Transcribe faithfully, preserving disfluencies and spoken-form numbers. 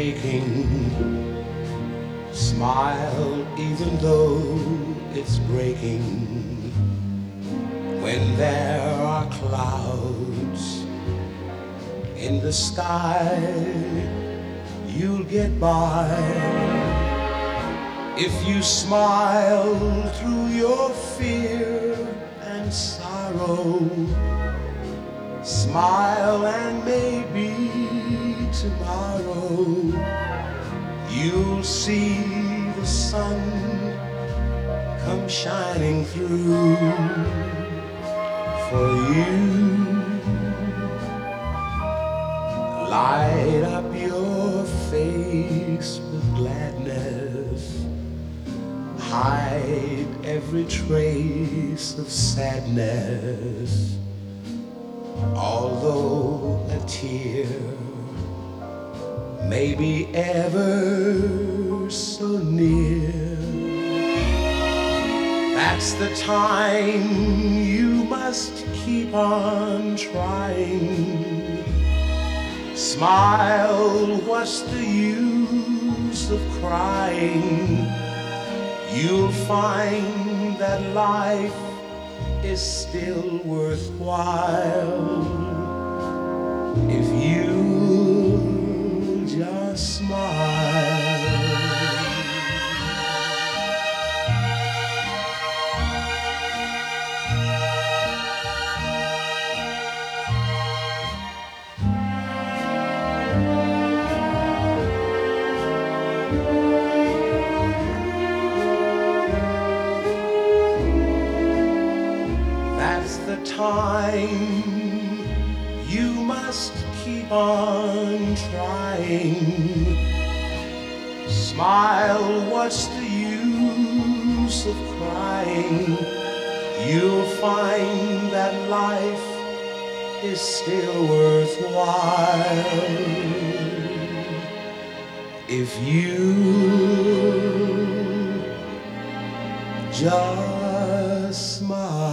aching. Smile even though it's breaking. When there are clouds in the sky, you'll get by. If you smile through your fear and sorrow, smile and maybe tomorrow you'll see the sun come shining through for you. Light up your face with gladness, hide every trace of sadness. Although a tear may be ever so near, that's the time you must keep on trying. Smile, what's the use of crying? You'll find that life is still worthwhile if you just smile. That's the time you must keep on trying. Smile, what's the use of crying? You'll find that life is still worthwhile if you just smile.